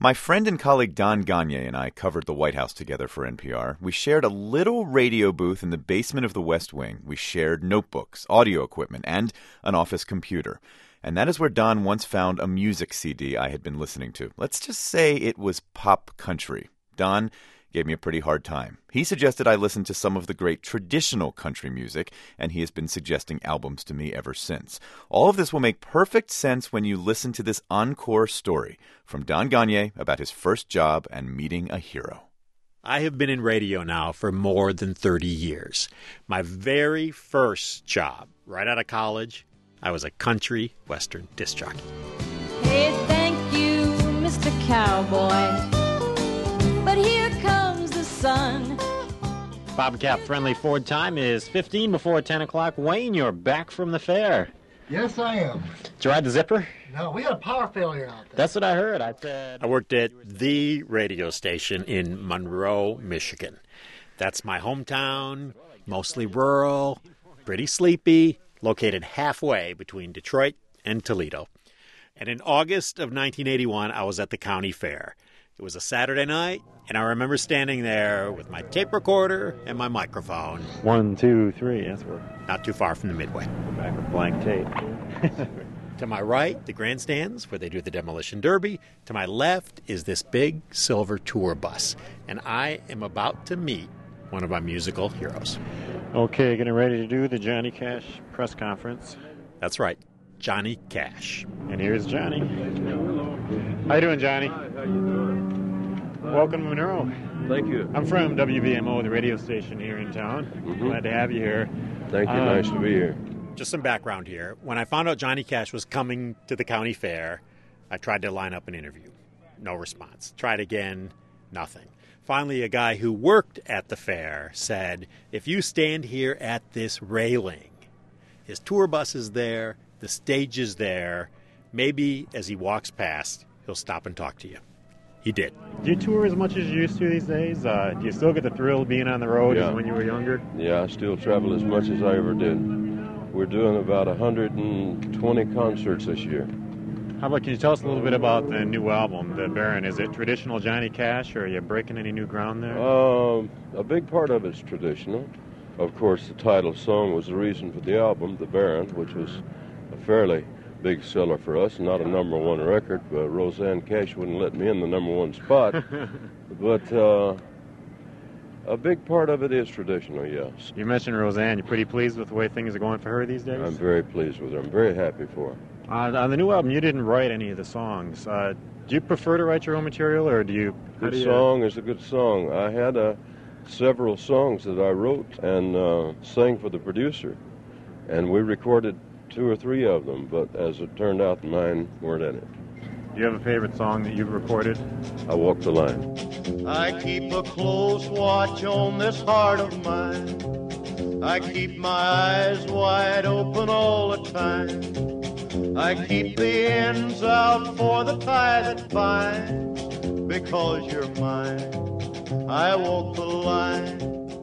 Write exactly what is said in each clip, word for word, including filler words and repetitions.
My friend and colleague Don Gonyea and I covered the White House together for N P R. We shared a little radio booth in the basement of the West Wing. We shared notebooks, audio equipment, and an office computer. And that is where Don once found a music C D I had been listening to. Let's just say it was pop country. Don gave me a pretty hard time. He suggested I listen to some of the great traditional country music, and he has been suggesting albums to me ever since. All of this will make perfect sense when you listen to this encore story from Don Gonyea about his first job and meeting a hero. I have been in radio now for more than thirty years. My very first job, right out of college, I was a country western disc jockey. Hey, thank you, Mister Cowboy. But here comes the sun. Bob and Cap Friendly Ford time is fifteen before ten o'clock. Wayne, you're back from the fair. Yes, I am. Did you ride the zipper? No, we had a power failure out there. That's what I heard. I said I worked at the radio station in Monroe, Michigan. That's my hometown, mostly rural, pretty sleepy, located halfway between Detroit and Toledo. And in August of nineteen eighty-one, I was at the county fair. It was a Saturday night, and I remember standing there with my tape recorder and my microphone. One, two, three, that's where. Not too far from the Midway. Back with blank tape. To my right, the grandstands where they do the demolition derby. To my left is this big silver tour bus, and I am about to meet one of my musical heroes. Okay, getting ready to do the Johnny Cash press conference. That's right, Johnny Cash. And here's Johnny. How you doing, Johnny? Welcome to Monroe. Thank you. I'm from W V M O, the radio station here in town. Mm-hmm. Glad to have you here. Thank you. Um, nice to be here. Just some background here. When I found out Johnny Cash was coming to the county fair, I tried to line up an interview. No response. Tried again, nothing. Finally, a guy who worked at the fair said, if you stand here at this railing, his tour bus is there, the stage is there, maybe as he walks past, he'll stop and talk to you. He did. Do you tour as much as you used to these days? Uh, do you still get the thrill of being on the road Yeah. as when you were younger? Yeah, I still travel as much as I ever did. We're doing about one hundred twenty concerts this year. How about, can you tell us a little bit about the new album, The Baron? Is it traditional Johnny Cash, or are you breaking any new ground there? Um, a big part of it's traditional. Of course, the title song was the reason for the album, The Baron, which was a fairly big seller for us, not a number one record, but Roseanne Cash wouldn't let me in the number one spot. But uh, a big part of it is traditional, yes. You mentioned Roseanne. You pretty pleased with the way things are going for her these days? I'm very pleased with her. I'm very happy for her. Uh, on the new album, you didn't write any of the songs. Uh, do you prefer to write your own material, or do you... how Good do you- song is a good song. I had uh, several songs that I wrote and uh, sang for the producer, and we recorded two or three of them, but as it turned out, mine weren't in it. Do you have a favorite song that you've recorded? I Walk the Line. I keep a close watch on this heart of mine. I keep my eyes wide open all the time. I keep the ends out for the tie that binds. Because you're mine, I walk the line.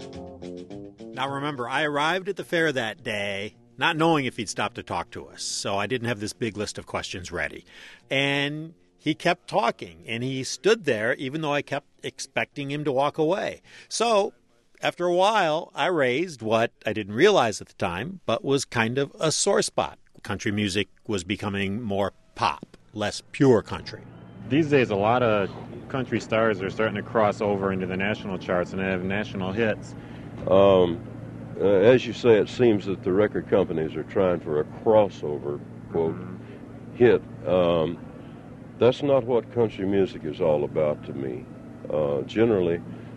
Now remember, I arrived at the fair that day not knowing if he'd stop to talk to us, so I didn't have this big list of questions ready. And he kept talking, and he stood there even though I kept expecting him to walk away. So after a while, I raised what I didn't realize at the time, but was kind of a sore spot. Country music was becoming more pop, less pure country. These days, a lot of country stars are starting to cross over into the national charts and have national hits. Um, uh, as you say, it seems that the record companies are trying for a crossover, quote, hit. Um, that's not what country music is all about to me. Uh, generally,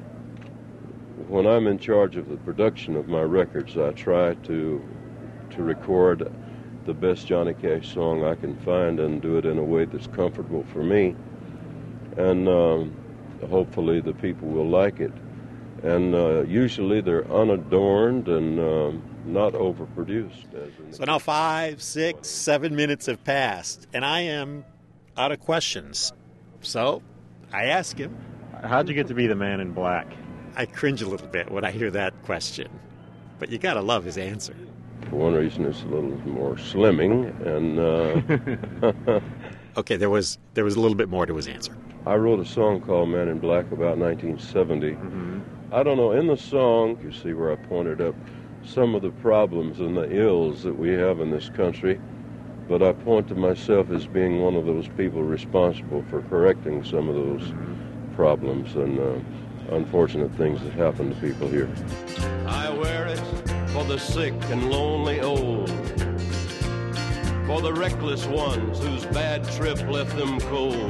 when I'm in charge of the production of my records, I try to to record the best Johnny Cash song I can find and do it in a way that's comfortable for me. And um, hopefully the people will like it. And uh, usually they're unadorned and um, not overproduced. As in So now five, six, seven minutes have passed, and I am out of questions. So I ask him. How'd you get to be the man in black? I cringe a little bit when I hear that question, but you gotta love his answer. For one reason, it's a little more slimming, and uh, Okay, there was there was a little bit more to his answer. I wrote a song called Man in Black about nineteen seventy. Mm-hmm. I don't know, in the song, you see where I pointed up some of the problems and the ills that we have in this country, but I point to myself as being one of those people responsible for correcting some of those mm-hmm. problems and uh, unfortunate things that happen to people here. I wear it for the sick and lonely old, for the reckless ones whose bad trip left them cold.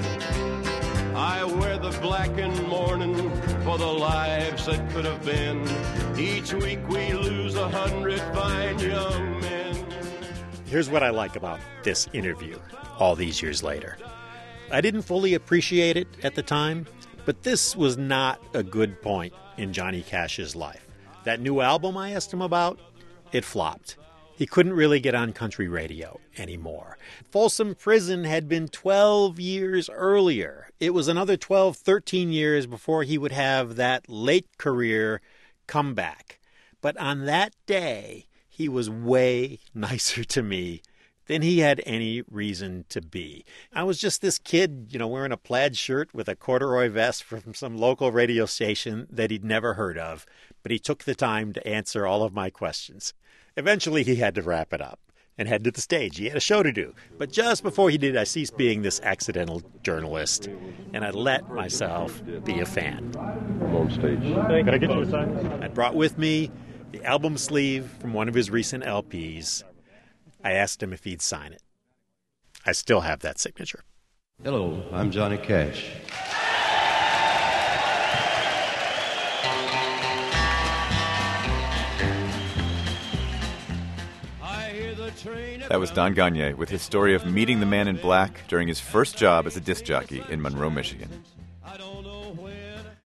I wear the black in mourning for the lives that could have been. Each week we lose a hundred fine young men. Here's what I like about this interview all these years later. I didn't fully appreciate it at the time, but this was not a good point in Johnny Cash's life. That new album I asked him about, it flopped. He couldn't really get on country radio anymore. Folsom Prison had been twelve years earlier. It was another twelve, thirteen years before he would have that late career comeback. But on that day, he was way nicer to me than he had any reason to be. I was just this kid, you know, wearing a plaid shirt with a corduroy vest from some local radio station that he'd never heard of, but he took the time to answer all of my questions. Eventually, he had to wrap it up and head to the stage. He had a show to do. But just before he did, I ceased being this accidental journalist, and I let myself be a fan. I'm on stage. Hey, can I get you a sign? I brought with me the album sleeve from one of his recent L Ps. I asked him if he'd sign it. I still have that signature. Hello, I'm Johnny Cash. That was Don Gonyea with his story of meeting the Man in Black during his first job as a disc jockey in Monroe, Michigan.